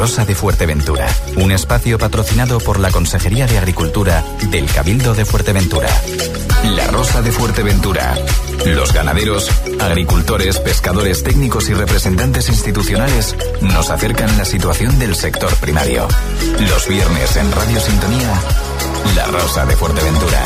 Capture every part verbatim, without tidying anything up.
Rosa de Fuerteventura, un espacio patrocinado por la Consejería de Agricultura del Cabildo de Fuerteventura. La Rosa de Fuerteventura. Los ganaderos, agricultores, pescadores, técnicos y representantes institucionales nos acercan la situación del sector primario. Los viernes en Radio Sintonía, La Rosa de Fuerteventura.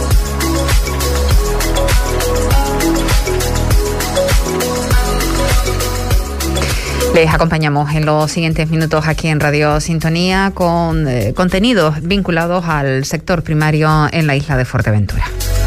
Les acompañamos en los siguientes minutos aquí en Radio Sintonía con eh, contenidos vinculados al sector primario en la isla de Fuerteventura.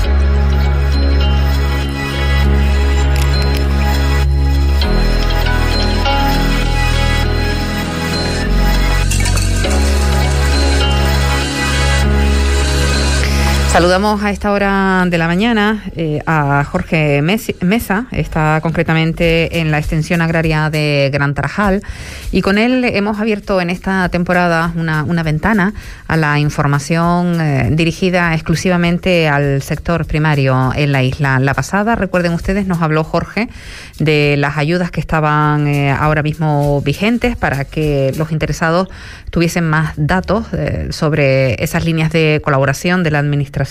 Saludamos a esta hora de la mañana eh, a Jorge Mesa, está concretamente en la extensión agraria de Gran Tarajal, y con él hemos abierto en esta temporada una, una ventana a la información eh, dirigida exclusivamente al sector primario en la isla. La pasada, recuerden ustedes, nos habló Jorge de las ayudas que estaban eh, ahora mismo vigentes para que los interesados tuviesen más datos eh, sobre esas líneas de colaboración de la administración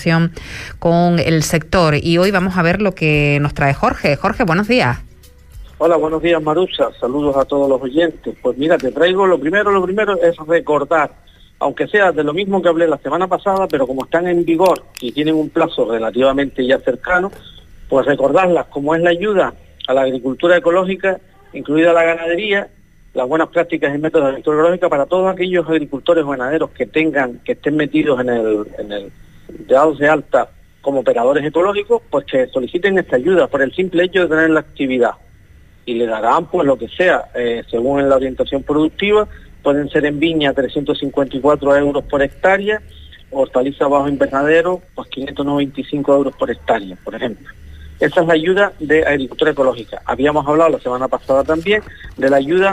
con el sector, y hoy vamos a ver lo que nos trae Jorge. Jorge, buenos días. Hola, buenos días, Marusa. Saludos a todos los oyentes. Pues mira, te traigo lo primero, lo primero es recordar, aunque sea de lo mismo que hablé la semana pasada, pero como están en vigor y tienen un plazo relativamente ya cercano, pues recordarlas, como es la ayuda a la agricultura ecológica, incluida la ganadería, las buenas prácticas y métodos de agricultura ecológica para todos aquellos agricultores o ganaderos que tengan, que estén metidos en el, en el dados de alta como operadores ecológicos, pues que soliciten esta ayuda por el simple hecho de tener la actividad, y le darán pues lo que sea, eh, según la orientación productiva. Pueden ser en viña trescientos cincuenta y cuatro euros por hectárea, hortaliza bajo invernadero pues quinientos noventa y cinco euros por hectárea, por ejemplo. Esa es la ayuda de agricultura ecológica. Habíamos hablado la semana pasada también de la ayuda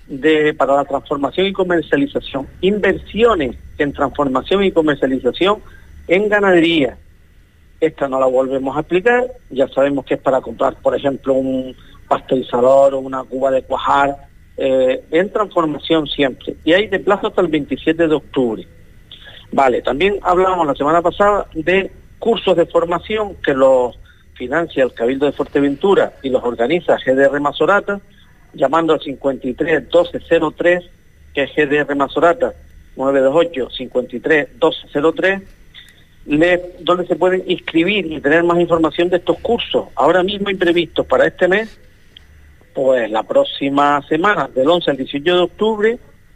de para la transformación y comercialización, inversiones en transformación y comercialización en ganadería. Esta no la volvemos a explicar, ya sabemos que es para comprar, por ejemplo, un pasteurizador o una cuba de cuajar, eh, en transformación siempre. Y hay de plazo hasta el veintisiete de octubre. Vale, también hablamos la semana pasada de cursos de formación que los financia el Cabildo de Fuerteventura y los organiza G D R Masorata, llamando al cincuenta y tres doce cero tres, que es G D R Masorata, nueve dos ocho cincuenta y tres doce cero tres, Le, donde se pueden inscribir y tener más información de estos cursos. Ahora mismo imprevistos para este mes, pues la próxima semana, del once al dieciocho de octubre,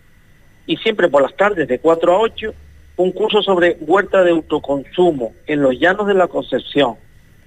y siempre por las tardes de cuatro a ocho, un curso sobre huerta de autoconsumo en los llanos de la Concepción.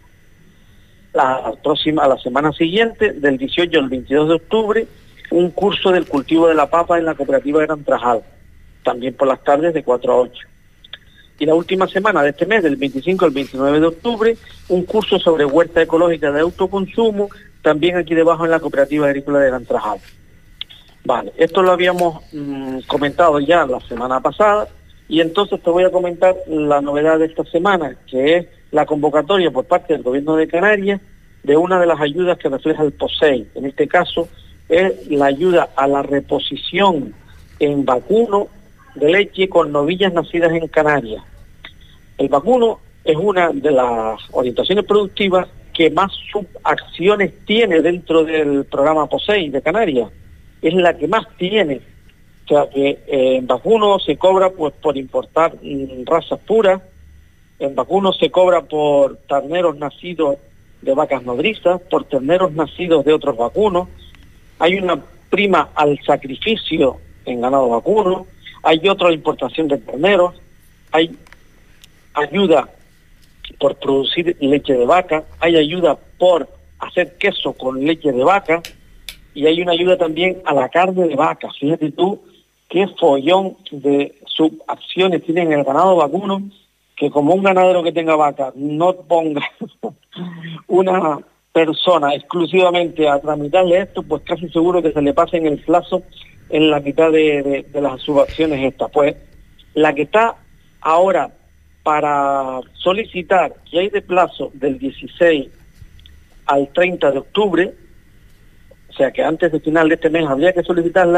La próxima, a la semana siguiente, del dieciocho al veintidós de octubre, un curso del cultivo de la papa en la cooperativa Gran Tarajal, también por las tardes de cuatro a ocho. Y la última semana de este mes, del veinticinco al veintinueve de octubre, un curso sobre huerta ecológica de autoconsumo, también aquí debajo en la Cooperativa Agrícola de Gran Tarajal. Vale, esto lo habíamos mmm, comentado ya la semana pasada, y entonces te voy a comentar la novedad de esta semana, que es la convocatoria por parte del Gobierno de Canarias de una de las ayudas que refleja el POSEI. En este caso es la ayuda a la reposición en vacuno de leche con novillas nacidas en Canarias. El vacuno es una de las orientaciones productivas que más subacciones tiene dentro del programa POSEI de Canarias. Es la que más tiene. O sea que eh, en vacuno se cobra pues por importar mm, razas puras, en vacuno se cobra por terneros nacidos de vacas nodrizas, por terneros nacidos de otros vacunos, hay una prima al sacrificio en ganado vacuno, hay otra importación de terneros, hay ayuda por producir leche de vaca, hay ayuda por hacer queso con leche de vaca, y hay una ayuda también a la carne de vaca. Fíjate tú qué follón de subacciones tiene en el ganado vacuno, que como un ganadero que tenga vaca no ponga una persona exclusivamente a tramitarle esto, pues casi seguro que se le pase en el plazo en la mitad de, de, de las subacciones estas. Pues la que está ahora para solicitar, que hay de plazo del dieciséis al treinta de octubre, o sea que antes de final de este mes habría que solicitarla,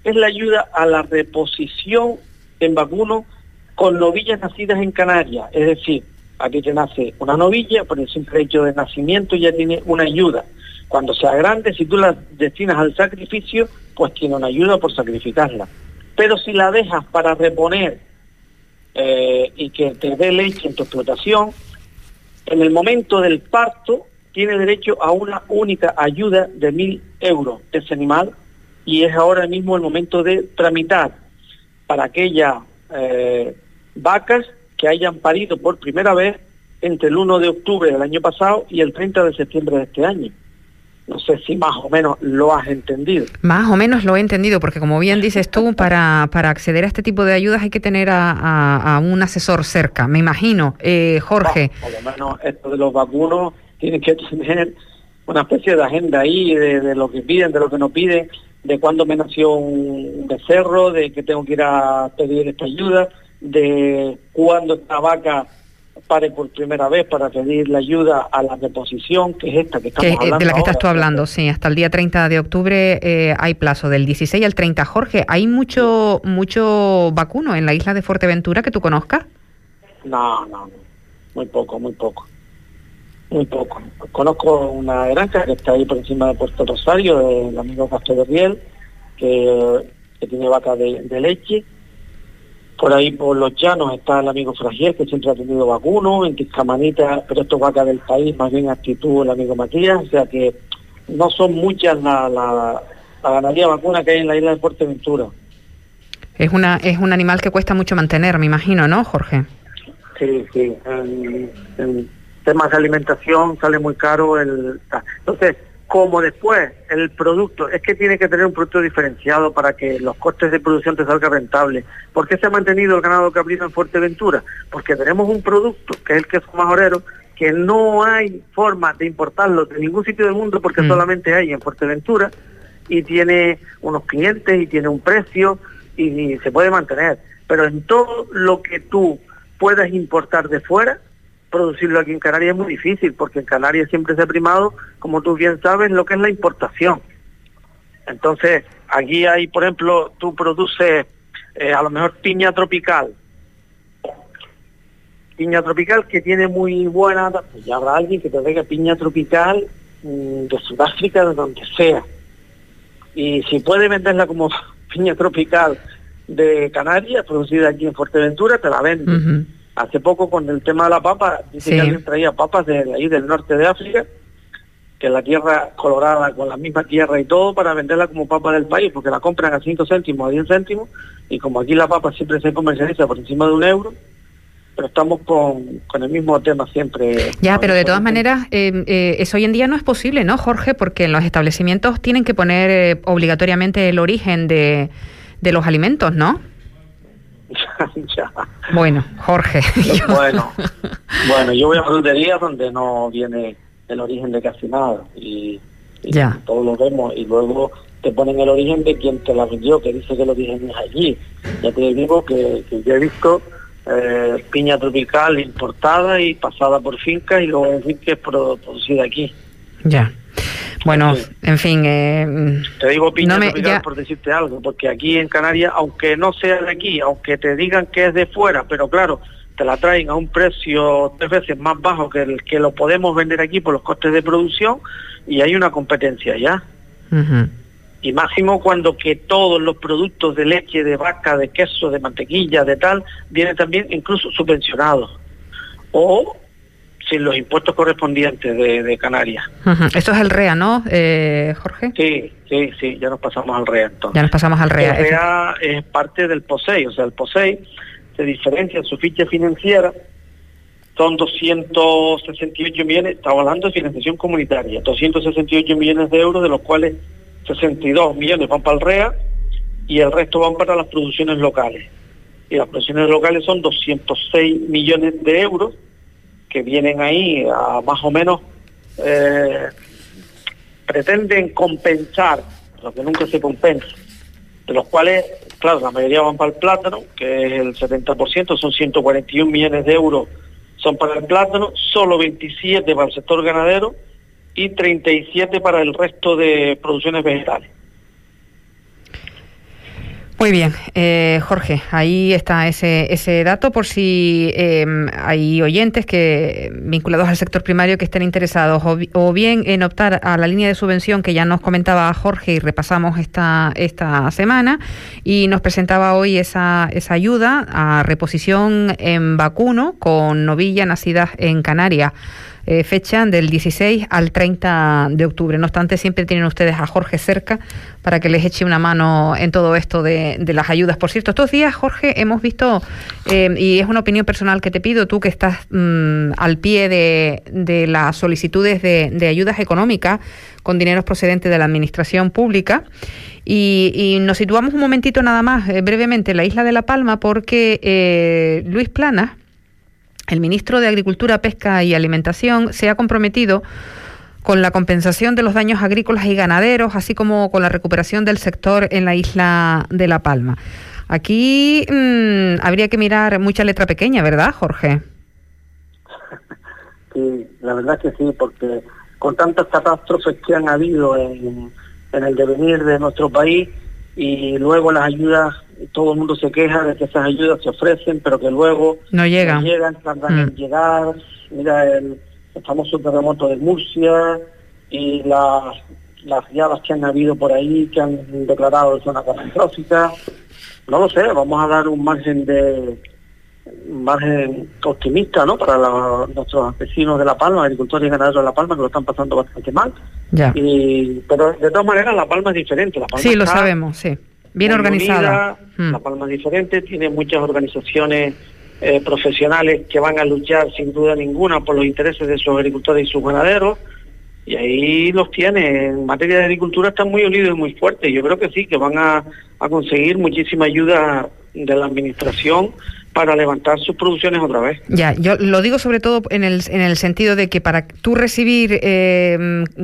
es la ayuda a la reposición en vacuno con novillas nacidas en Canarias. Es decir, aquí te nace una novilla, por el simple hecho de nacimiento ya tiene una ayuda. Cuando sea grande, si tú la destinas al sacrificio, pues tiene una ayuda por sacrificarla. Pero si la dejas para reponer eh, y que te dé leche en tu explotación, en el momento del parto tiene derecho a una única ayuda de mil euros de ese animal, y es ahora mismo el momento de tramitar para aquellas eh, vacas que hayan parido por primera vez entre el uno de octubre del año pasado y el treinta de septiembre de este año. No sé si más o menos lo has entendido. Más o menos lo he entendido, porque como bien dices tú, para, para acceder a este tipo de ayudas hay que tener a, a, a un asesor cerca, me imagino. Eh, Jorge. No, por lo menos esto de los vacunos tienen que tener una especie de agenda ahí, de, de lo que piden, de lo que no piden, de cuándo me nació un becerro, de que tengo que ir a pedir esta ayuda, de cuándo esta vaca pare por primera vez para pedir la ayuda a la reposición, que es esta que estamos que, hablando de la que estás ahora. tú hablando, sí, hasta el día treinta de octubre eh, hay plazo, del dieciséis al treinta. Jorge, ¿hay mucho mucho vacuno en la isla de Fuerteventura que tú conozcas? No, no, no, muy poco, muy poco, muy poco. Conozco una granja que está ahí por encima de Puerto Rosario, del amigo Castro de Riel, que, que tiene vaca de, de leche. Por ahí por los llanos está el amigo Fragiel, que siempre ha tenido vacuno, en Tiscamanita, pero esto es vaca del país, más bien actitud el amigo Matías, o sea que no son muchas la, la, la ganadería vacuna que hay en la isla de Fuerteventura. Es una es un animal que cuesta mucho mantener, me imagino, ¿no, Jorge? Sí, sí, en, en temas de alimentación sale muy caro el... Entonces, como después el producto, es que tiene que tener un producto diferenciado para que los costes de producción te salgan rentables. ¿Por qué se ha mantenido el ganado caprino en Fuerteventura? Porque tenemos un producto, que es el queso majorero, que no hay forma de importarlo de ningún sitio del mundo porque mm. solamente hay en Fuerteventura, y tiene unos clientes y tiene un precio y, y se puede mantener. Pero en todo lo que tú puedas importar de fuera, producirlo aquí en Canarias es muy difícil, porque en Canarias siempre se ha primado, como tú bien sabes, lo que es la importación. Entonces, aquí hay, por ejemplo, tú produces eh, a lo mejor piña tropical. Piña tropical que tiene muy buena... Pues ya habrá alguien que te traiga piña tropical mmm, de Sudáfrica, de donde sea. Y si puede venderla como piña tropical de Canarias, producida aquí en Fuerteventura, te la vende. Uh-huh. Hace poco con el tema de la papa, dice sí. que alguien traía papas de ahí del norte de África, que la tierra colorada con la misma tierra y todo, para venderla como papa del país, porque la compran a cinco céntimos, a diez céntimos, y como aquí la papa siempre se comercializa por encima de un euro, pero estamos con, con el mismo tema siempre. Ya, pero de todas maneras, eh, eh, eso hoy en día no es posible, ¿no, Jorge? Porque en los establecimientos tienen que poner eh, obligatoriamente el origen de, de los alimentos, ¿no? Ya. Bueno, Jorge. Bueno, bueno, yo voy a fruterías donde no viene el origen de casi nada y, y ya. todos lo vemos, y luego te ponen el origen de quien te la vendió, que dice que el origen es allí. Ya te digo que, que yo he visto eh, piña tropical importada y pasada por fincas y luego decir que es producida aquí. Ya. Bueno, sí. en fin... Eh, te digo piña no me, tropical ya... por decirte algo, porque aquí en Canarias, aunque no sea de aquí, aunque te digan que es de fuera, pero claro, te la traen a un precio tres veces más bajo que el que lo podemos vender aquí por los costes de producción, y hay una competencia ya. Uh-huh. Y máximo cuando que todos los productos de leche, de vaca, de queso, de mantequilla, de tal, vienen también incluso subvencionados. O... sin los impuestos correspondientes de, de Canarias. Uh-huh. Eso es el R E A, ¿no, eh, Jorge? Sí, sí, sí, ya nos pasamos al R E A entonces. Ya nos pasamos al R E A. El R E A es parte del POSEI, o sea, el POSEI se diferencia en su ficha financiera, son doscientos sesenta y ocho millones, estamos hablando de financiación comunitaria, doscientos sesenta y ocho millones de euros, de los cuales sesenta y dos millones van para el R E A y el resto van para las producciones locales. Y las producciones locales son doscientos seis millones de euros, que vienen ahí a más o menos, eh, pretenden compensar lo que nunca se compensa, de los cuales, claro, la mayoría van para el plátano, que es el setenta por ciento, son ciento cuarenta y un millones de euros son para el plátano, solo veintisiete para el sector ganadero y treinta y siete para el resto de producciones vegetales. Muy bien, eh, Jorge, ahí está ese ese dato por si eh, hay oyentes que vinculados al sector primario que estén interesados o, o bien en optar a la línea de subvención que ya nos comentaba Jorge y repasamos esta esta semana y nos presentaba hoy esa esa ayuda a reposición en vacuno con novilla nacidas en Canarias. Eh, fecha del dieciséis al treinta de octubre. No obstante, siempre tienen ustedes a Jorge cerca para que les eche una mano en todo esto de, de las ayudas. Por cierto, estos días, Jorge, hemos visto, eh, y es una opinión personal que te pido, tú que estás mmm, al pie de, de las solicitudes de, de ayudas económicas con dineros procedentes de la administración pública, y, y nos situamos un momentito nada más, eh, brevemente, en la isla de La Palma, porque eh, Luis Planas, el ministro de Agricultura, Pesca y Alimentación, se ha comprometido con la compensación de los daños agrícolas y ganaderos, así como con la recuperación del sector en la isla de La Palma. Aquí mmm, habría que mirar mucha letra pequeña, ¿verdad, Jorge? Sí, la verdad que sí, porque con tantas catástrofes que han habido en, en el devenir de nuestro país, y luego las ayudas, todo el mundo se queja de que esas ayudas se ofrecen, pero que luego no llegan, no llegan tardan mm. en llegar. Mira el, el famoso terremoto de Murcia y las las llamas que han habido por ahí, que han declarado zona catastrófica. No lo sé, vamos a dar un margen de un margen optimista, ¿no?, para la, nuestros vecinos de La Palma, agricultores y ganaderos de La Palma, que lo están pasando bastante mal. Ya. Y, pero de todas maneras La Palma es diferente. La Palma sí, lo sabemos, sí. Bien organizada. Unida, mm. La Palma es diferente, tiene muchas organizaciones eh, profesionales que van a luchar sin duda ninguna por los intereses de sus agricultores y sus ganaderos, y ahí los tiene. En materia de agricultura están muy unidos y muy fuertes. Yo creo que sí, que van a, a conseguir muchísima ayuda de la administración para levantar sus producciones otra vez. Ya, yo lo digo sobre todo en el en el sentido de que para tú recibir eh,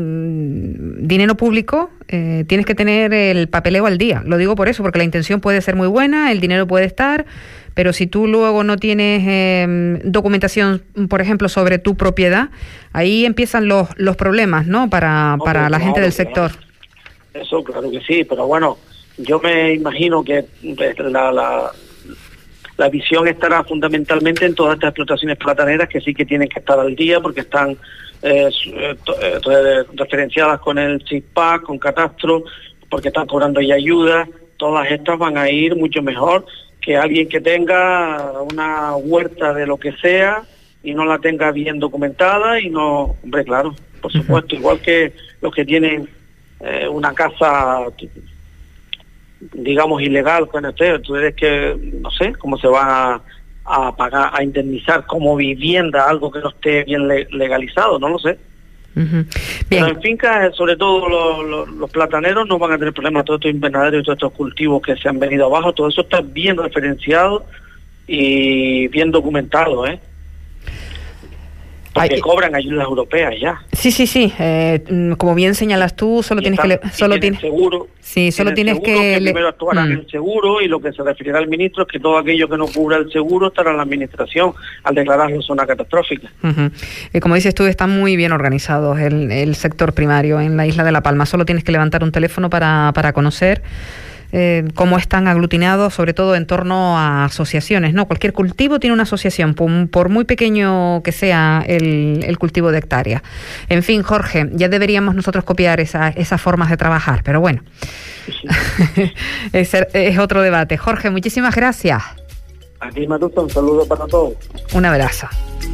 dinero público eh, tienes que tener el papeleo al día. Lo digo por eso, porque la intención puede ser muy buena, el dinero puede estar, pero si tú luego no tienes eh, documentación, por ejemplo, sobre tu propiedad, ahí empiezan los los problemas, ¿no?, para, no, para la claro, gente del sector. Claro. Eso claro que sí, pero bueno, yo me imagino que la... la La visión estará fundamentalmente en todas estas explotaciones plataneras, que sí que tienen que estar al día porque están eh, eh, referenciadas con el CISPAC, con Catastro, porque están cobrando ya ayuda. Todas estas van a ir mucho mejor que alguien que tenga una huerta de lo que sea y no la tenga bien documentada y no, hombre, claro, por supuesto, uh-huh. igual que los que tienen eh, una casa, digamos, ilegal con usted, entonces que no sé cómo se va a, a pagar, a indemnizar como vivienda algo que no esté bien le, legalizado, no lo sé. Uh-huh. Pero en fincas, sobre todo los, los, los plataneros, no van a tener problemas. Todos estos invernaderos y todos estos cultivos que se han venido abajo, todo eso está bien referenciado y bien documentado, ¿eh? Porque Ay, cobran ayudas europeas ya. Sí, sí, sí. Eh, como bien señalas tú, solo y tienes están, que... Solo tienes seguro. Sí, solo tienes seguro que... que primero actuarán mm. el seguro, y lo que se referirá al ministro es que todo aquello que no cubra el seguro estará en la administración al declararlo zona catastrófica. Uh-huh. eh, como dices tú, está muy bien organizado el, el sector primario en la isla de La Palma. Solo tienes que levantar un teléfono para, para conocer Eh, cómo están aglutinados, sobre todo en torno a asociaciones, ¿no? Cualquier cultivo tiene una asociación, por, por muy pequeño que sea el, el cultivo de hectáreas. En fin, Jorge, ya deberíamos nosotros copiar esa, esas formas de trabajar, pero bueno, sí. es, es otro debate. Jorge, muchísimas gracias. Aquí, Marusa, un saludo para todos. Un abrazo.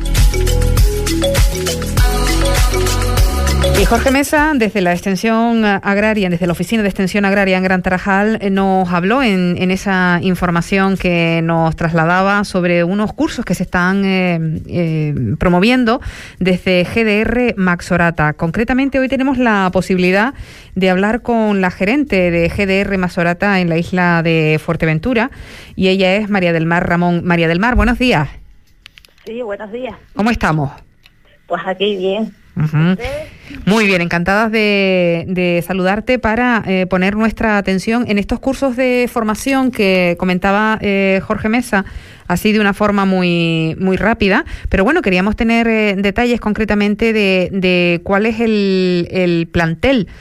Y Jorge Mesa, desde la Extensión Agraria, desde la Oficina de Extensión Agraria en Gran Tarajal, nos habló en, en esa información que nos trasladaba sobre unos cursos que se están eh, eh, promoviendo desde G D R Maxorata. Concretamente, hoy tenemos la posibilidad de hablar con la gerente de G D R Maxorata en la isla de Fuerteventura, y ella es María del Mar Ramón. María del Mar, buenos días. Sí, buenos días. ¿Cómo estamos? Pues aquí bien. Uh-huh. Muy bien, encantadas de, de saludarte para eh, poner nuestra atención en estos cursos de formación que comentaba eh, Jorge Mesa, así de una forma muy muy rápida, pero bueno, queríamos tener eh, detalles concretamente de, de cuál es el, el plantel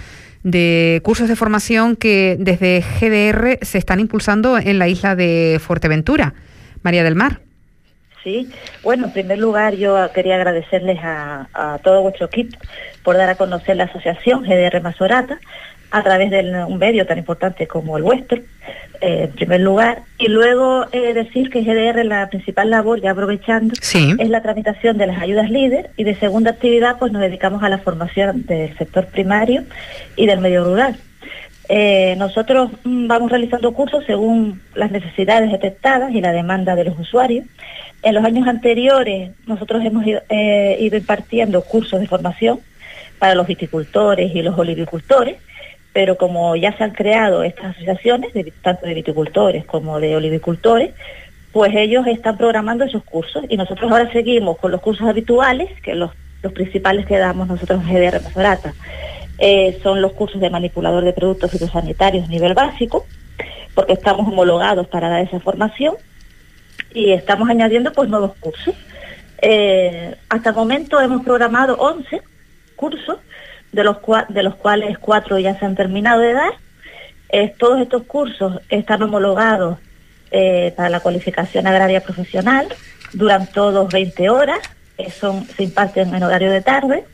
de cursos de formación que desde G D R se están impulsando en la isla de Fuerteventura. María del Mar. Sí, bueno, en primer lugar yo quería agradecerles a, a todo vuestro equipo por dar a conocer la asociación G D R Mazorata a través de un medio tan importante como el vuestro, eh, en primer lugar, y luego eh, decir que G D R la principal labor, ya aprovechando, sí, es la tramitación de las ayudas líder, y de segunda actividad pues nos dedicamos a la formación del sector primario y del medio rural. Eh, nosotros mm, vamos realizando cursos según las necesidades detectadas y la demanda de los usuarios. En los años anteriores nosotros hemos ido, eh, ido impartiendo cursos de formación para los viticultores y los olivicultores, pero como ya se han creado estas asociaciones, de, tanto de viticultores como de olivicultores, pues ellos están programando esos cursos y nosotros ahora seguimos con los cursos habituales, que los, los principales que damos nosotros en G D R Mazorata. Eh, son los cursos de manipulador de productos fitosanitarios nivel básico, porque estamos homologados para dar esa formación y estamos añadiendo pues nuevos cursos. Eh, hasta el momento hemos programado once cursos, de los, cua de los cuales cuatro ya se han terminado de dar. Eh, todos estos cursos están homologados eh, para la cualificación agraria profesional, duran todos veinte horas, eh, son, se imparten en horario de tarde.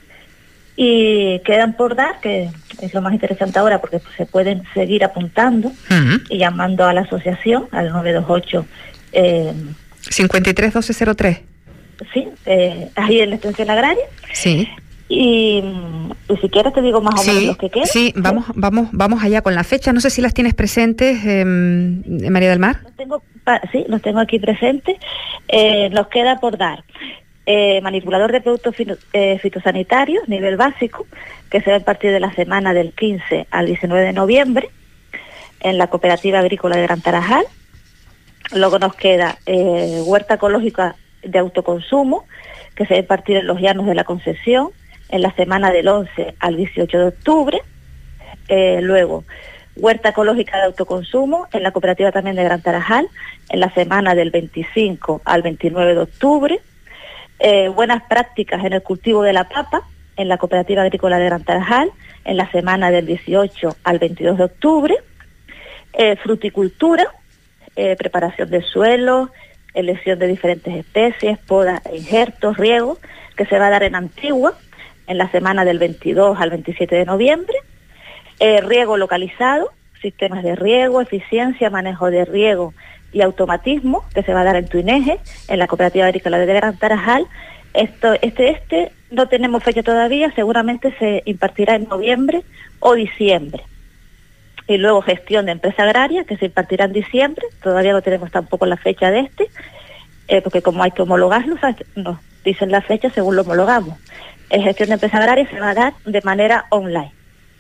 Y quedan por dar, que es lo más interesante ahora porque se pueden seguir apuntando uh-huh. y llamando a la asociación al nueve dos ocho eh, cincuenta y tres doce cero tres. Sí, eh, ahí en la extensión agraria. Sí. Y, y si quieres te digo más o menos sí, los que quedan. Sí, vamos, ¿sí? vamos, vamos allá con la fecha. No sé si las tienes presentes, eh, María del Mar. Los tengo, sí, los tengo aquí presentes. Eh, nos queda por dar. Eh, manipulador de productos fito, eh, fitosanitarios, nivel básico, que se va a impartir de la semana del quince al diecinueve de noviembre en la Cooperativa Agrícola de Gran Tarajal. Luego nos queda eh, huerta ecológica de autoconsumo, que se va a impartir en los Llanos de la Concepción en la semana del once al dieciocho de octubre. Eh, luego, huerta ecológica de autoconsumo en la Cooperativa también de Gran Tarajal en la semana del veinticinco al veintinueve de octubre. Eh, buenas prácticas en el cultivo de la papa en la Cooperativa Agrícola de Gran Tarajal en la semana del dieciocho al veintidós de octubre. Eh, fruticultura, eh, preparación de suelo, elección de diferentes especies, poda e injertos, riego, que se va a dar en Antigua en la semana del veintidós al veintisiete de noviembre. Eh, riego localizado, sistemas de riego, eficiencia, manejo de riego y automatismo, que se va a dar en Tuineje, en la Cooperativa Agrícola de Gran Tarajal. Esto, este, este, no tenemos fecha todavía, seguramente se impartirá en noviembre o diciembre. Y luego gestión de empresa agraria, que se impartirá en diciembre, todavía no tenemos tampoco la fecha de este, eh, porque como hay que homologarlo, nos dicen la fecha según lo homologamos. En gestión de empresa agraria se va a dar de manera online.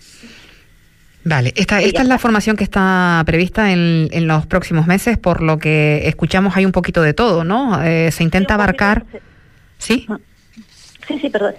Vale, esta, esta es la formación que está prevista en, en los próximos meses, por lo que escuchamos hay un poquito de todo, ¿no? Eh, se intenta sí, abarcar... ¿Sí? Sí, sí, perdón.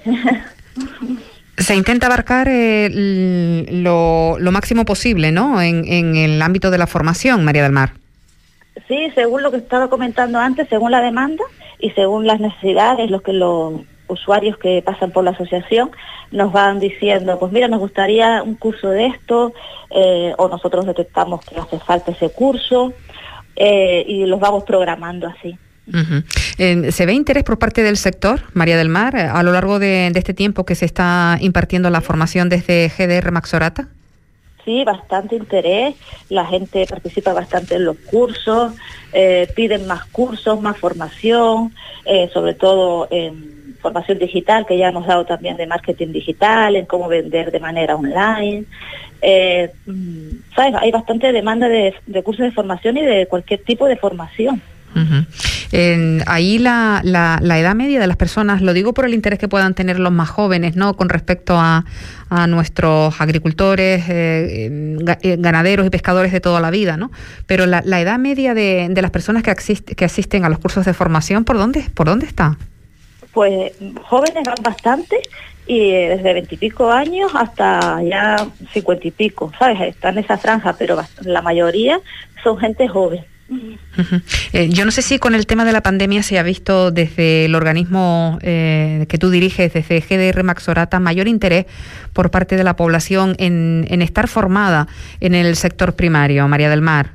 Se intenta abarcar eh, lo, lo máximo posible, ¿no? En, en el ámbito de la formación, María del Mar. Sí, según lo que estaba comentando antes, según la demanda y según las necesidades, los que los usuarios que pasan por la asociación nos van diciendo, pues mira, nos gustaría un curso de esto, eh, o nosotros detectamos que hace falta ese curso, eh, y los vamos programando así. Uh-huh. Eh, ¿Se ve interés por parte del sector, María del Mar, a lo largo de, de este tiempo que se está impartiendo la formación desde G D R Mazorata? Sí, bastante interés, la gente participa bastante en los cursos, eh, piden más cursos, más formación, eh, sobre todo en formación digital, que ya hemos dado también de marketing digital, en cómo vender de manera online. Eh, ¿sabes? Hay bastante demanda de, de cursos de formación y de cualquier tipo de formación. Uh-huh. Eh, ahí la, la, la edad media de las personas, lo digo por el interés que puedan tener los más jóvenes, ¿no? Con respecto a, a nuestros agricultores, eh, ganaderos y pescadores de toda la vida, ¿no? Pero la, la edad media de, de las personas que, asist, que asisten a los cursos de formación, ¿por dónde, por dónde está? Pues jóvenes van bastante, y desde veintipico años hasta ya cincuenta y pico, ¿sabes? Está en esa franja, pero la mayoría son gente joven. Uh-huh. Eh, yo no sé si con el tema de la pandemia se ha visto desde el organismo eh, que tú diriges, desde G D R Maxorata, mayor interés por parte de la población en, en estar formada en el sector primario, María del Mar.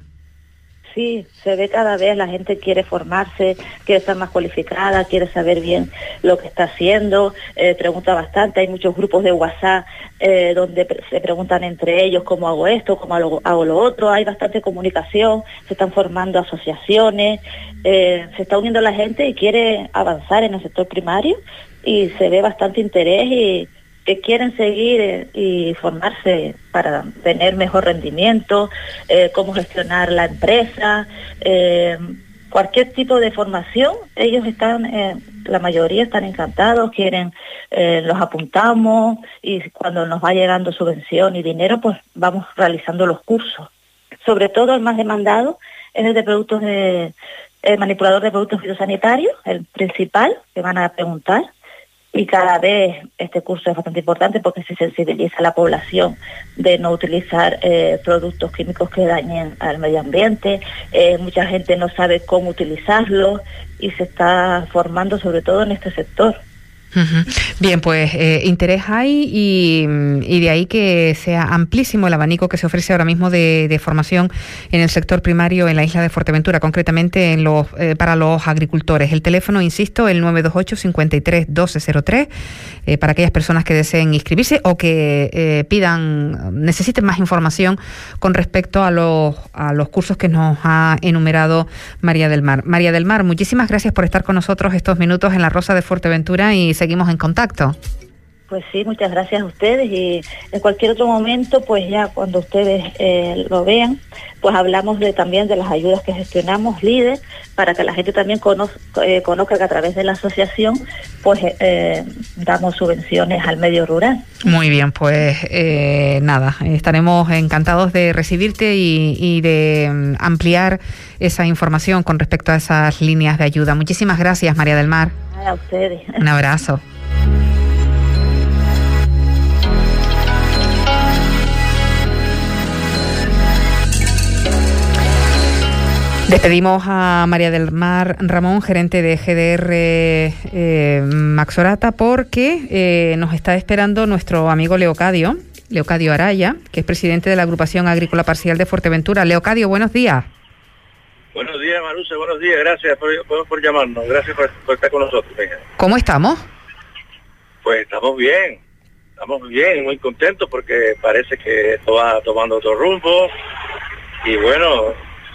Sí, se ve cada vez, la gente quiere formarse, quiere estar más cualificada, quiere saber bien lo que está haciendo, eh, pregunta bastante, hay muchos grupos de WhatsApp eh, donde pre- se preguntan entre ellos cómo hago esto, cómo hago, hago lo otro, hay bastante comunicación, se están formando asociaciones, eh, se está uniendo la gente y quiere avanzar en el sector primario y se ve bastante interés y que quieren seguir eh, y formarse para tener mejor rendimiento, eh, cómo gestionar la empresa, eh, cualquier tipo de formación, ellos están, eh, la mayoría están encantados, quieren, eh, los apuntamos y cuando nos va llegando subvención y dinero, pues vamos realizando los cursos. Sobre todo el más demandado es el de productos de, el manipulador de productos fitosanitarios, el principal, que van a preguntar. Y cada vez este curso es bastante importante porque se sensibiliza a la población de no utilizar eh, productos químicos que dañen al medio ambiente. Eh, mucha gente no sabe cómo utilizarlos y se está formando sobre todo en este sector. Uh-huh. Bien, pues eh, interés hay y, y de ahí que sea amplísimo el abanico que se ofrece ahora mismo de, de formación en el sector primario en la isla de Fuerteventura, concretamente en los eh, para los agricultores. El teléfono, insisto, el nueve dos ocho, cincuenta y tres, doce cero tres, eh, para aquellas personas que deseen inscribirse o que eh, pidan, necesiten más información con respecto a los, a los cursos que nos ha enumerado María del Mar. María del Mar, muchísimas gracias por estar con nosotros estos minutos en La Rosa de Fuerteventura y seguimos en contacto. Pues sí, muchas gracias a ustedes y en cualquier otro momento, pues ya cuando ustedes eh, lo vean, pues hablamos de también de las ayudas que gestionamos, LIDE, para que la gente también conozca, eh, conozca que a través de la asociación, pues eh, damos subvenciones al medio rural. Muy bien, pues eh, nada, estaremos encantados de recibirte y, y de um, ampliar esa información con respecto a esas líneas de ayuda. Muchísimas gracias, María del Mar. A ustedes. Un abrazo. Despedimos a María del Mar Ramón, gerente de G D R eh, Maxorata, porque eh, nos está esperando nuestro amigo Leocadio, Leocadio Araya, que es presidente de la Agrupación Agrícola Parcial de Fuerteventura. Leocadio, buenos días. Buenos días, Marusa, buenos días, gracias por, por, por llamarnos, gracias por, por estar con nosotros. Venga. ¿Cómo estamos? Pues estamos bien, estamos bien, muy contentos porque parece que esto va tomando otro rumbo y bueno,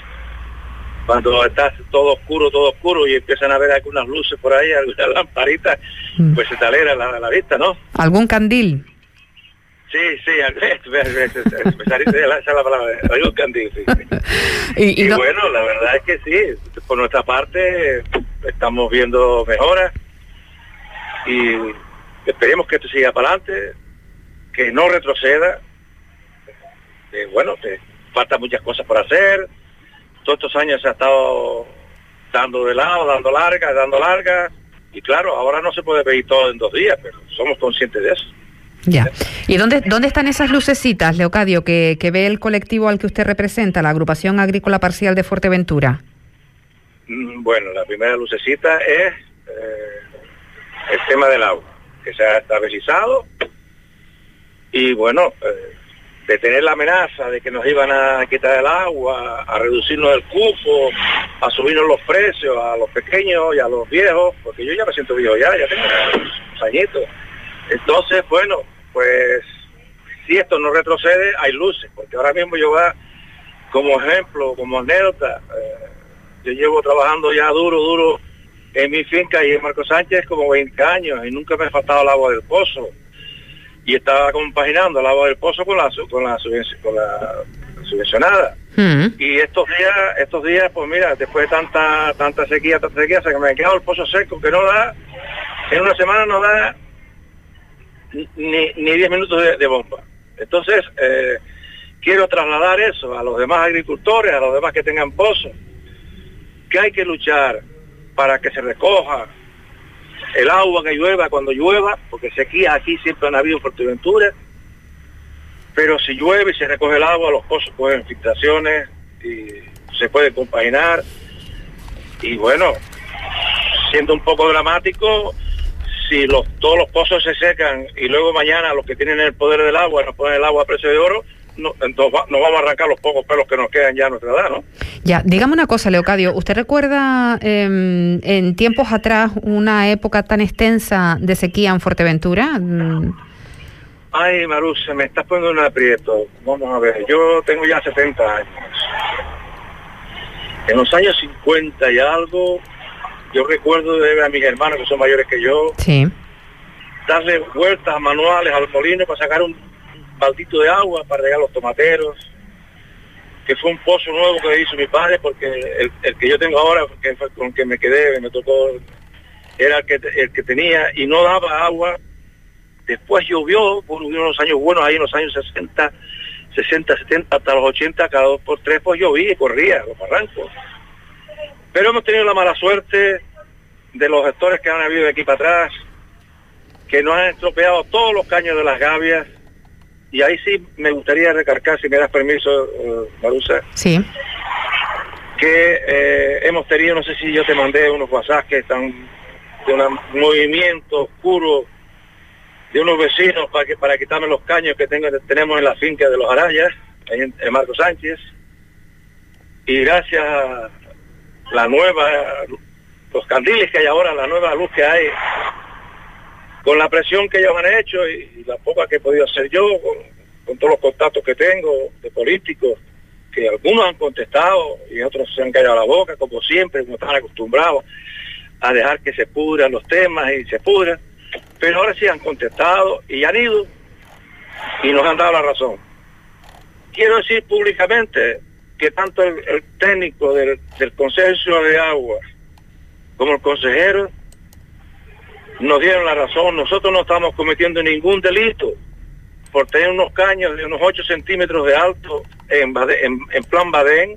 cuando está todo oscuro, todo oscuro y empiezan a ver algunas luces por ahí, algunas lamparitas, mm. pues se te alegra la, la vista, ¿no? ¿Algún candil? Sí, sí, esa es la palabra, algún candil, sí. y, y, y no... bueno, la verdad es que sí, por nuestra parte estamos viendo mejoras y esperemos que esto siga para adelante, que no retroceda, que, bueno, que faltan muchas cosas por hacer, todos estos años se ha estado dando de lado, dando largas, dando largas, y claro, ahora no se puede pedir todo en dos días, pero somos conscientes de eso. Ya. ¿Y dónde dónde están esas lucecitas, Leocadio, que, que ve el colectivo al que usted representa, la Agrupación Agrícola Parcial de Fuerteventura? Bueno, la primera lucecita es eh, el tema del agua, que se ha estabilizado y bueno, eh, de tener la amenaza de que nos iban a quitar el agua, a reducirnos el cupo, a subirnos los precios a los pequeños y a los viejos, porque yo ya me siento viejo ya, ya tengo unos añitos. Entonces, bueno, pues si esto no retrocede, hay luces, porque ahora mismo yo va como ejemplo, como anécdota, eh, yo llevo trabajando ya duro, duro en mi finca y en Marco Sánchez como veinte años y nunca me ha faltado el agua del pozo. Y estaba compaginando el agua del pozo con la con la, con la subvencionada. Mm. Y estos días, estos días, pues mira, después de tanta tanta sequía, tanta sequía, se me ha quedado el pozo seco, que no da, en una semana no da ni ni diez minutos de, de bomba. Entonces, eh, quiero trasladar eso a los demás agricultores, a los demás que tengan pozos, que hay que luchar para que se recoja el agua que llueva cuando llueva, porque sequía aquí siempre han habido en Fuerteventura, pero si llueve y se recoge el agua, los pozos cogen filtraciones y se puede compaginar. Y bueno, siendo un poco dramático, si los, todos los pozos se secan y luego mañana los que tienen el poder del agua nos ponen el agua a precio de oro, no, entonces va, nos vamos a arrancar los pocos pelos que nos quedan ya a nuestra edad, ¿no? Ya, dígame una cosa, Leocadio, ¿usted recuerda eh, en tiempos atrás una época tan extensa de sequía en Fuerteventura? Ay, Maru, se me estás poniendo en un aprieto. Vamos a ver, yo tengo ya setenta años. En los años cincuenta y algo, yo recuerdo de ver a mis hermanos que son mayores que yo, sí, darle vueltas manuales al molino para sacar un baldito de agua para regar los tomateros, que fue un pozo nuevo que hizo mi padre, porque el, el que yo tengo ahora, que fue con el que me quedé, me tocó, era el que, el que tenía y no daba agua. Después llovió, por unos años buenos ahí en los años sesenta, sesenta, setenta, hasta los ochenta, cada dos por tres, pues llovía y corría los barrancos. Pero hemos tenido la mala suerte de los gestores que han habido de aquí para atrás, que nos han estropeado todos los caños de las gavias, y ahí sí me gustaría recargar, si me das permiso, uh, Marusa, sí, que eh, hemos tenido, no sé si yo te mandé unos WhatsApp que están de un movimiento oscuro de unos vecinos para que para quitarme los caños que tengo, tenemos en la finca de los Arayas, en, en Marco Sánchez, y gracias a la nueva, los candiles que hay ahora, la nueva luz que hay, con la presión que ellos han hecho y, y la poca que he podido hacer yo, con, con todos los contactos que tengo de políticos, que algunos han contestado y otros se han callado la boca, como siempre, como están acostumbrados a dejar que se pudran los temas y se pudran, pero ahora sí han contestado y han ido y nos han dado la razón. Quiero decir públicamente que tanto el, el técnico del, del Consejo de Agua como el consejero nos dieron la razón. Nosotros no estamos cometiendo ningún delito por tener unos caños de unos ocho centímetros de alto en, en, en plan Badén,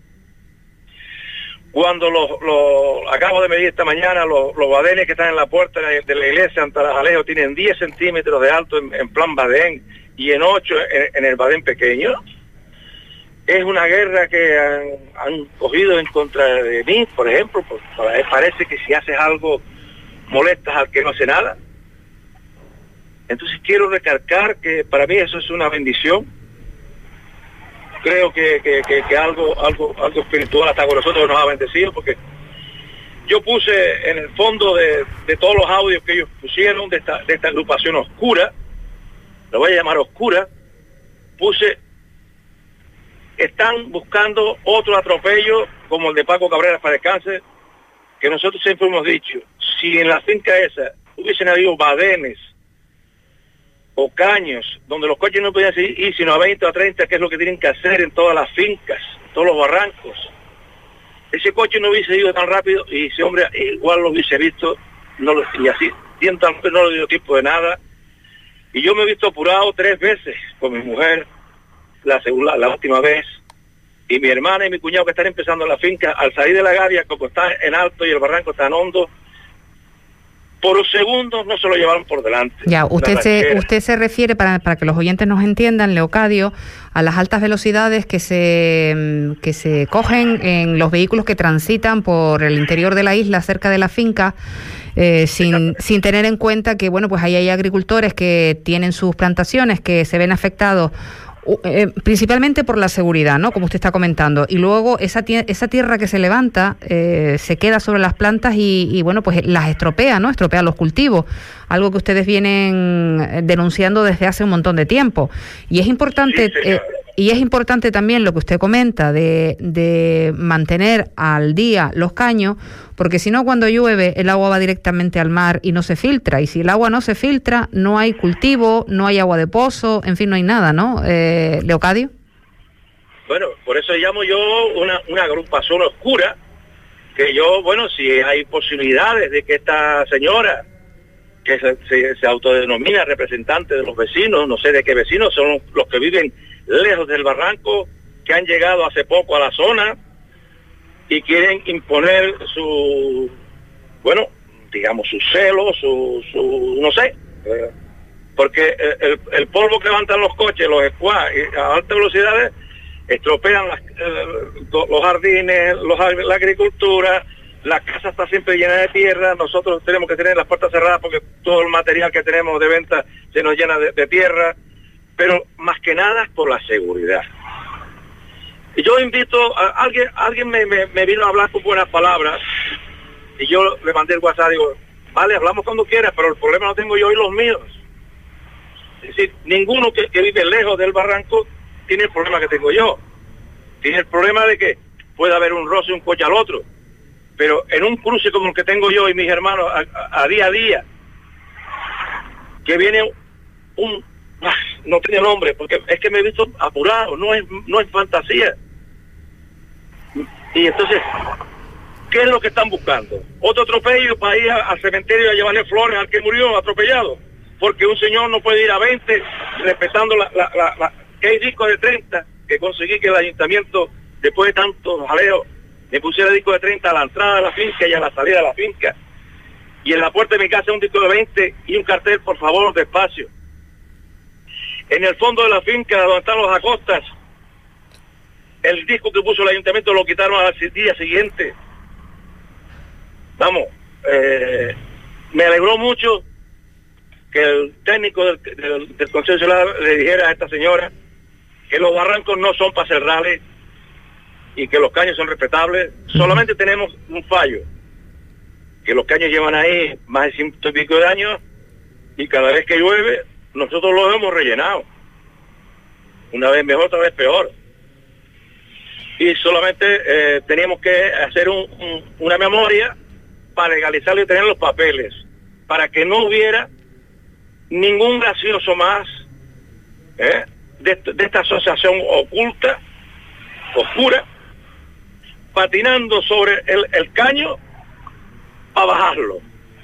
cuando los, los acabo de medir esta mañana, los, los badenes que están en la puerta de la iglesia Santa Tarajalejo tienen diez centímetros de alto en, en plan Badén y en ocho en, en el Badén pequeño. Es una guerra que han, han cogido en contra de mí, por ejemplo, porque parece que si haces algo molestas al que no hace nada. Entonces quiero recalcar que para mí eso es una bendición. Creo que, que, que, que algo, algo, algo espiritual hasta con nosotros nos ha bendecido, porque yo puse en el fondo de, de todos los audios que ellos pusieron de esta, de esta agrupación oscura, lo voy a llamar oscura, puse: están buscando otro atropello como el de Paco Cabrera para el cáncer, que nosotros siempre hemos dicho, si en la finca esa hubiesen habido badenes o caños donde los coches no podían ir sino a veinte o a treinta, que es lo que tienen que hacer en todas las fincas, todos los barrancos, ese coche no hubiese ido tan rápido y ese hombre igual lo hubiese visto, no lo, y así no le dio tiempo de nada. Y yo me he visto apurado tres veces con mi mujer, la, segunda, la última vez, y mi hermana y mi cuñado que están empezando la finca, al salir de la gavia, como está en alto y el barranco está en hondo, por un segundo no se lo llevaron por delante. Ya, usted se, usted se refiere, para, para que los oyentes nos entiendan, Leocadio, a las altas velocidades que se, que se cogen en los vehículos que transitan por el interior de la isla, cerca de la finca, eh, sin, sin tener en cuenta que, bueno, pues ahí hay agricultores que tienen sus plantaciones que se ven afectados Eh, principalmente por la seguridad, ¿no? Como usted está comentando, y luego esa, esa tierra que se levanta eh, se queda sobre las plantas y, y bueno, pues las estropea, ¿no? Estropea los cultivos, algo que ustedes vienen denunciando desde hace un montón de tiempo. Y es importante, sí, eh, y es importante también lo que usted comenta de, de mantener al día los caños, porque si no, cuando llueve el agua va directamente al mar y no se filtra, y si el agua no se filtra, no hay cultivo, no hay agua de pozo, en fin, no hay nada, ¿no, eh, Leocadio? Bueno, por eso llamo yo una, una agrupación oscura, que yo, bueno, si hay posibilidades de que esta señora, que se, se, se autodenomina representante de los vecinos, no sé de qué vecinos, son los que viven lejos del barranco, que han llegado hace poco a la zona y quieren imponer su, bueno, digamos, su celo, su, su no sé, eh, porque el, el polvo que levantan los coches, los squads a altas velocidades, estropean las, eh, los jardines, los, la agricultura, la casa está siempre llena de tierra, nosotros tenemos que tener las puertas cerradas porque todo el material que tenemos de venta se nos llena de, de tierra, pero más que nada es por la seguridad. Y yo invito a alguien, alguien me, me, me vino a hablar con buenas palabras, y yo le mandé el WhatsApp, digo, vale, hablamos cuando quieras, pero el problema lo tengo yo y los míos. Es decir, ninguno que, que vive lejos del barranco tiene el problema que tengo yo. Tiene el problema de que puede haber un roce y un coche al otro. Pero en un cruce como el que tengo yo y mis hermanos a, a, a día a día, que viene un... no tiene nombre, porque es que me he visto apurado, no es, no es fantasía. Y entonces, ¿qué es lo que están buscando? Otro atropello para ir a, al cementerio a llevarle flores al que murió atropellado, porque un señor no puede ir a veinte respetando la, la, la, la que hay disco de treinta, que conseguí que el ayuntamiento, después de tantos jaleos, me pusiera disco de treinta a la entrada de la finca y a la salida de la finca, y en la puerta de mi casa un disco de veinte y un cartel, por favor, despacio. En el fondo de la finca, donde están los acostas, el disco que puso el ayuntamiento lo quitaron al día siguiente. Vamos, eh, me alegró mucho que el técnico del, del, del Consejo Ciudad le dijera a esta señora que los barrancos no son para cerrarles y que los caños son respetables. Uh-huh. Solamente tenemos un fallo, que los caños llevan ahí más de ciento y pico de años y cada vez que llueve nosotros los hemos rellenado. Una vez mejor, otra vez peor. Y solamente eh, teníamos que hacer un, un, una memoria para legalizarlo y tener los papeles, para que no hubiera ningún gracioso más ¿eh? de, de esta asociación oculta, oscura, patinando sobre el, el caño para bajarlo.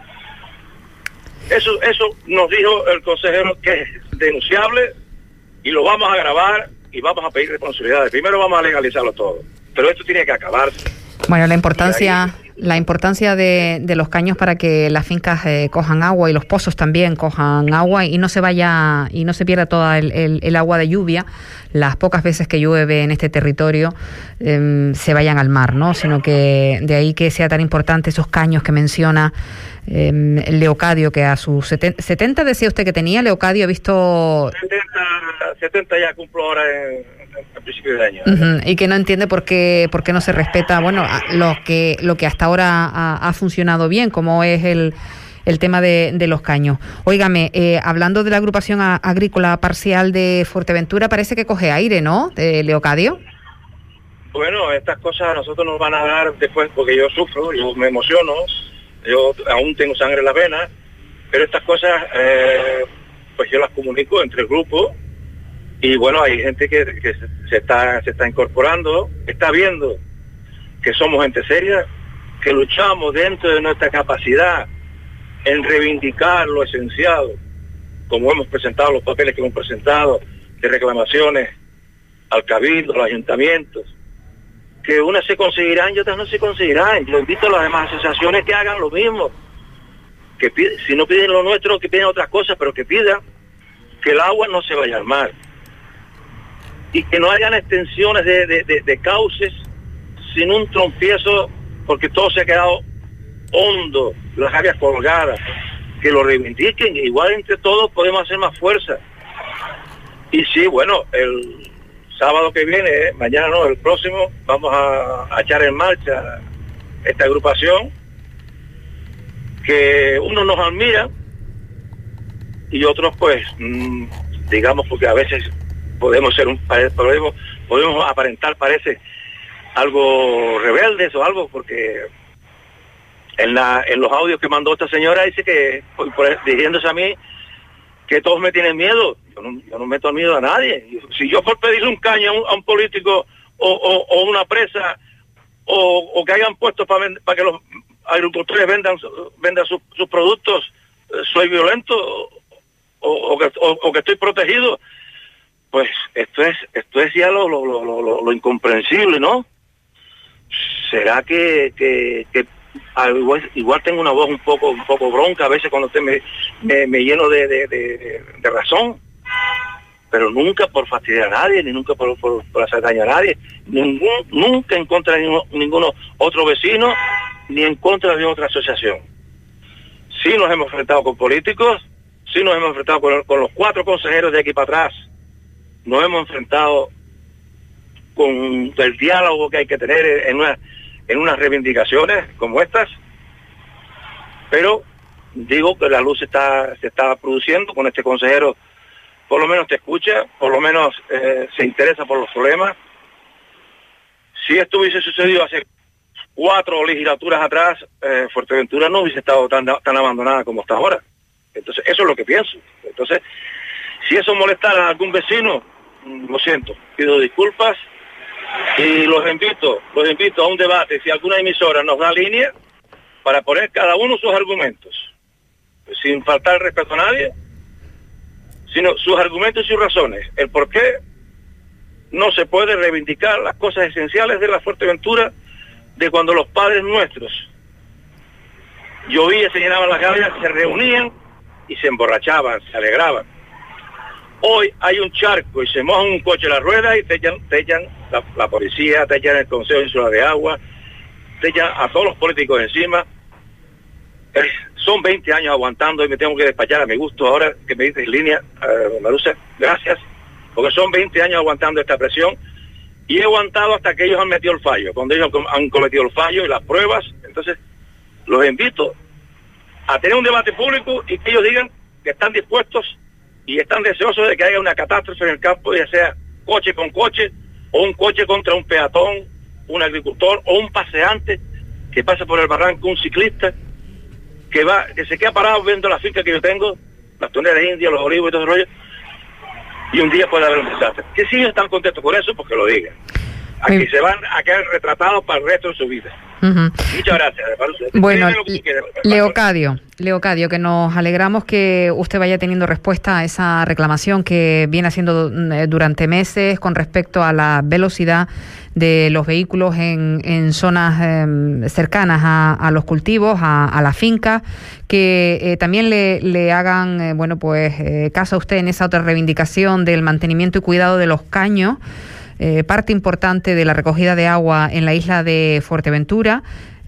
Eso, eso nos dijo el consejero que es denunciable y lo vamos a grabar y vamos a pedir responsabilidades. Primero vamos a legalizarlo todo, pero esto tiene que acabarse. Bueno, la importancia, la importancia de, de los caños para que las fincas eh, cojan agua y los pozos también cojan agua y no se vaya y no se pierda toda el, el, el agua de lluvia, las pocas veces que llueve en este territorio eh, se vayan al mar, ¿no? Sino que de ahí que sea tan importante esos caños que menciona eh, Leocadio, que a sus setenta decía usted que tenía, Leocadio, he visto... setenta, setenta ya cumplo ahora en... a principio de año. Uh-huh. Y que no entiende por qué por qué no se respeta, bueno, lo que lo que hasta ahora ha, ha funcionado bien, como es el, el tema de, de los caños. Óigame, eh, hablando de la agrupación agrícola parcial de Fuerteventura, parece que coge aire, ¿no, de Leocadio? Bueno, estas cosas a nosotros nos van a dar después, porque yo sufro, yo me emociono, yo aún tengo sangre en la vena, pero estas cosas, eh, pues yo las comunico entre el grupo. Y bueno, hay gente que, que se está se está incorporando, está viendo que somos gente seria, que luchamos dentro de nuestra capacidad en reivindicar lo esencial, como hemos presentado los papeles que hemos presentado de reclamaciones al cabildo, a los ayuntamientos, que unas se conseguirán y otras no se conseguirán. Yo invito a las demás asociaciones que hagan lo mismo, que piden, si no piden lo nuestro, que piden otras cosas, pero que pidan que el agua no se vaya al mar. Y que no hayan extensiones de, de, de, de cauces sin un trompiezo, porque todo se ha quedado hondo, las áreas colgadas, que lo reivindiquen, igual entre todos podemos hacer más fuerza. Y sí, bueno, el sábado que viene, eh, mañana no, el próximo, vamos a, a echar en marcha esta agrupación, que unos nos admiran y otros pues, mmm, digamos, porque a veces podemos ser un podemos podemos aparentar parece algo rebeldes o algo, porque en la en los audios que mandó esta señora dice que por, por, dirigiéndose a mí que todos me tienen miedo. Yo no, yo no meto miedo a nadie. Si yo por pedirle un caño a un, a un político o, o, o una presa o, o que hayan puesto para para que los agricultores vendan vendan sus, sus productos, soy violento o, o, que, o, o que estoy protegido. Pues esto es esto es ya lo, lo, lo, lo, lo incomprensible, ¿no? ¿Será que, que, que igual, igual tengo una voz un poco un poco bronca a veces cuando usted me, me, me lleno de, de, de, de razón? pero nunca por fastidiar a nadie, ni nunca por, por, por hacer daño a nadie, ningún, nunca en contra de ninguno, ninguno otro vecino, ni en contra de otra asociación. Sí nos hemos enfrentado con políticos, sí nos hemos enfrentado con, con los cuatro consejeros de aquí para atrás, nos hemos enfrentado con el diálogo que hay que tener en, una, en unas reivindicaciones como estas, pero digo que la luz se está, se está produciendo con este consejero. Por lo menos te escucha, por lo menos eh, se interesa por los problemas. Si esto hubiese sucedido hace cuatro legislaturas atrás, eh, Fuerteventura no hubiese estado tan, tan abandonada como está ahora. Entonces, eso es lo que pienso. Entonces, si eso molestara a algún vecino, lo siento, pido disculpas y los invito, los invito a un debate, si alguna emisora nos da línea, para poner cada uno sus argumentos, sin faltar el respeto a nadie, sino sus argumentos y sus razones, el por qué no se puede reivindicar las cosas esenciales de la Fuerteventura de cuando los padres nuestros llovía, se llenaban las gallas, se reunían y se emborrachaban, se alegraban. Hoy hay un charco y se mojan un coche en la rueda y te echan, te echan la, la policía, te echan el Consejo Insular de Agua, te echan a todos los políticos encima. Eh, son veinte años aguantando y me tengo que despachar a mi gusto ahora que me dices línea, uh, Marusa, gracias, porque son veinte años aguantando esta presión y he aguantado hasta que ellos han metido el fallo, cuando ellos han cometido el fallo y las pruebas. Entonces los invito a tener un debate público y que ellos digan que están dispuestos y están deseosos de que haya una catástrofe en el campo, ya sea coche con coche o un coche contra un peatón, un agricultor o un paseante que pasa por el barranco, un ciclista que va, que se queda parado viendo la finca que yo tengo, las toneras indias, los olivos y todo ese rollo, y un día puede haber un desastre. Que si ellos están contentos con eso, pues que lo digan. Aquí sí. Se van a quedar retratados para el resto de su vida. Uh-huh. Muchas gracias. Bueno, Leocadio, Leocadio, que nos alegramos que usted vaya teniendo respuesta a esa reclamación que viene haciendo durante meses con respecto a la velocidad de los vehículos en, en zonas eh, cercanas a, a los cultivos, a, a la finca, que eh, también le, le hagan eh, bueno pues eh, caso a usted en esa otra reivindicación del mantenimiento y cuidado de los caños, eh, parte importante de la recogida de agua en la isla de Fuerteventura.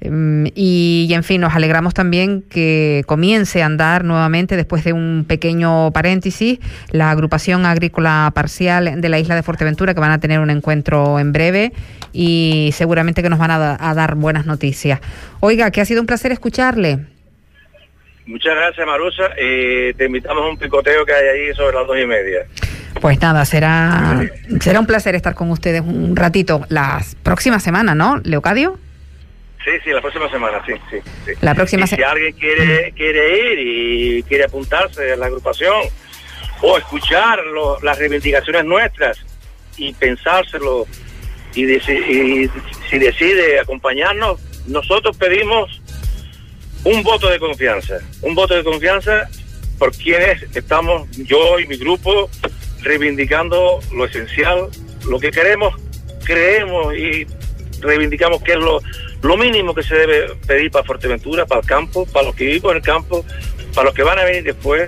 Y, y en fin, nos alegramos también que comience a andar nuevamente, después de un pequeño paréntesis, la agrupación agrícola parcial de la isla de Fuerteventura, que van a tener un encuentro en breve y seguramente que nos van a, da, a dar buenas noticias. Oiga, que ha sido un placer escucharle. Muchas gracias, Marusa. Eh, te invitamos a un picoteo que hay ahí sobre las dos y media. Pues nada, será, será un placer estar con ustedes un ratito las próximas semanas, ¿no, Leocadio? Sí, sí, la próxima semana, sí, sí. sí. La próxima se- si alguien quiere quiere ir y quiere apuntarse a la agrupación o escuchar lo, las reivindicaciones nuestras y pensárselo y, deci- y si decide acompañarnos, nosotros pedimos un voto de confianza, un voto de confianza por quienes estamos, yo y mi grupo, reivindicando lo esencial, lo que queremos, creemos y reivindicamos que es lo Lo mínimo que se debe pedir para Fuerteventura, para el campo, para los que vivimos en el campo, para los que van a venir después.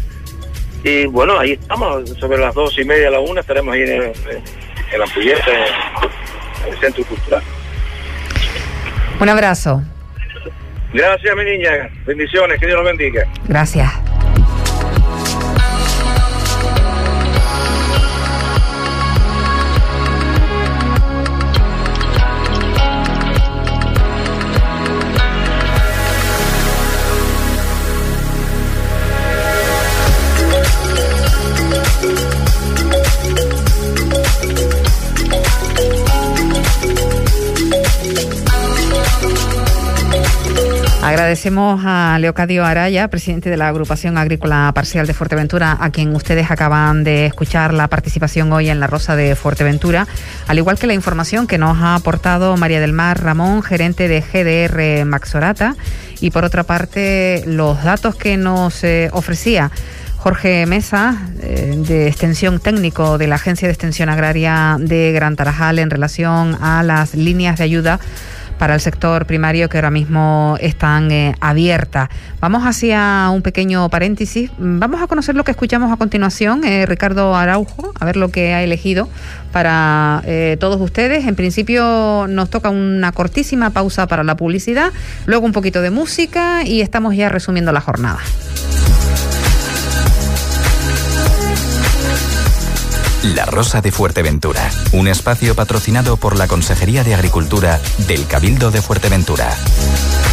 Y bueno, ahí estamos, sobre las dos y media a la una, estaremos ahí en, el, en la Ampulleta, en el Centro Cultural. Un abrazo. Gracias, mi niña. Bendiciones, que Dios los bendiga. Gracias. Agradecemos a Leocadio Araya, presidente de la Agrupación Agrícola Parcial de Fuerteventura, a quien ustedes acaban de escuchar la participación hoy en La Rosa de Fuerteventura, al igual que la información que nos ha aportado María del Mar Ramón, gerente de G D R Maxorata, y por otra parte los datos que nos eh, ofrecía Jorge Mesa, eh, de extensión técnico de la Agencia de Extensión Agraria de Gran Tarajal, en relación a las líneas de ayuda para el sector primario que ahora mismo están eh, abiertas. Vamos hacia un pequeño paréntesis. Vamos a conocer lo que escuchamos a continuación. Eh, Ricardo Araujo, a ver lo que ha elegido para eh, todos ustedes. En principio nos toca una cortísima pausa para la publicidad, luego un poquito de música y estamos ya resumiendo la jornada. La Rosa de Fuerteventura, un espacio patrocinado por la Consejería de Agricultura del Cabildo de Fuerteventura.